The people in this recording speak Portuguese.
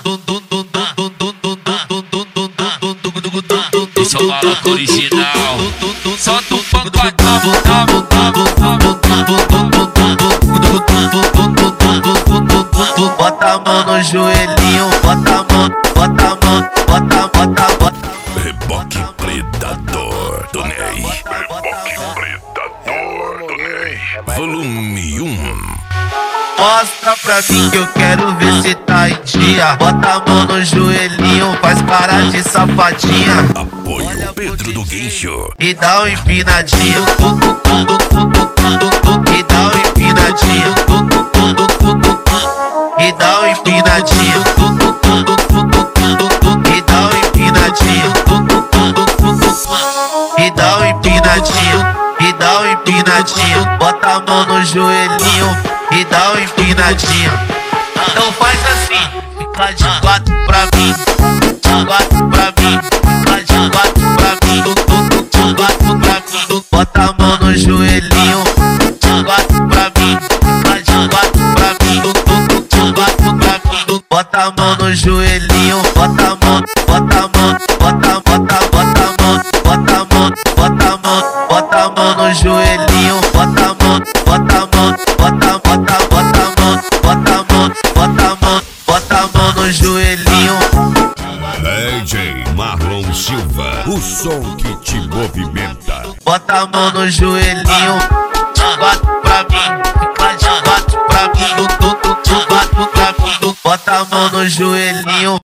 Esse é o maluco original. Solta o pancadão. Bota a mão no joelhinho, bota a mão, bota a mão, bota. Reboque Predador do Ney. Reboque Predador do Ney. Volume 1. Mostra pra mim que eu quero ver se tá em dia. Bota a mão no joelhinho, faz parar de safadinha. Apoio Pedro do Guincho. E dá um empinadinho. E dá um empinadinho. E dá um empinadinho. E dá um empinadinho. E dá um empinadinho. E dá um empinadinho. Bota a mão no joelhinho e dá um empinadinho. Então faz assim, fica de quatro pra mim, de quatro pra mim, fica de quatro pra mim, de quatro pra mim. Bota a mão no joelhinho, de quatro pra mim, fica de quatro pra mim, de quatro pra mim. Bota a mão no joelhinho, bota a mão, bota a mão, bota a mão, bota a mão, bota a mão, bota a mão no joelhinho, bota a mão, bota a mão, bota a mão, bota a mão no joelhinho. DJ Marlon Silva, o som que te movimenta. Bota a mão no joelhinho, de quatro pra mim, fica de quatro pra mim, de quatro pra mim. Bota a mão no joelhinho.